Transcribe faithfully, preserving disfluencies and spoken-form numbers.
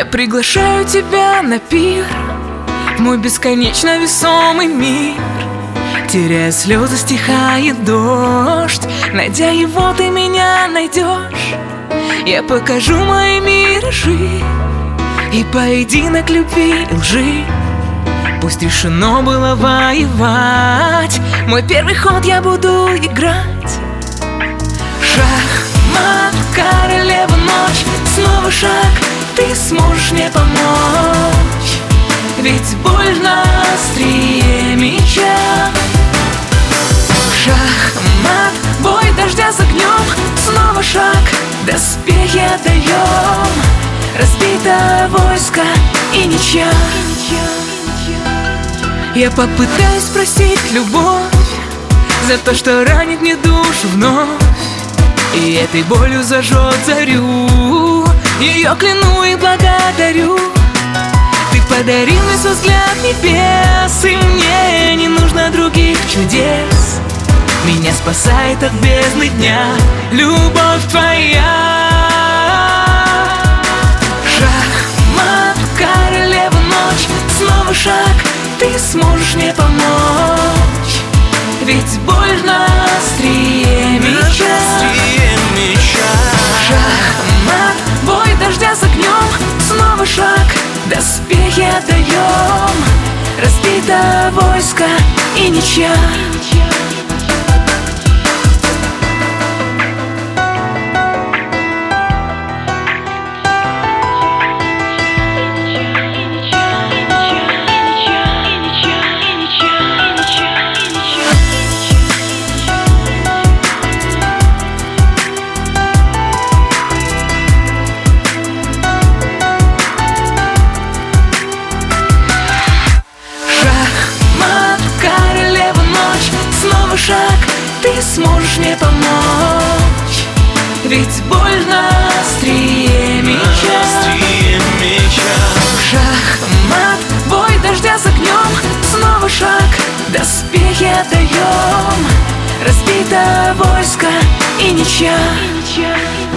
приглашаю тебя на пир, в мой бесконечно весомый мир. Теряя слезы, стихает дождь, найдя его, ты меня найдешь. Я покажу мои миражи и поединок любви и лжи. Пусть решено было воевать, мой первый ход я буду играть. Шах, мат, королева ночь, снова шаг, ты сможешь мне помочь. Ведь больно острие меча. Шах, мат, бой дождя с огнем, снова шаг, доспехи отдаем. Разбито войско и ничья. Я попытаюсь простить любовь за то, что ранит мне душу вновь, и этой болью зажжет зарю. Ее кляну и благодарю. Ты подарил мне свой взгляд небес, и мне не нужно других чудес. Меня спасает от бездны дня любовь твоя. Шах, мат, королева ночь, снова шаг, ты сможешь мне помочь. Ведь больно острие меча. Шах, мат, бой дождя с огнем, снова шаг, доспехи отдаем. Разбито войско и ничья. Шаг, ты сможешь мне помочь. Ведь больно острие меча. Шах, мат, бой дождя с огнем, снова шаг, доспехи отдаем. Разбито войско и ничья.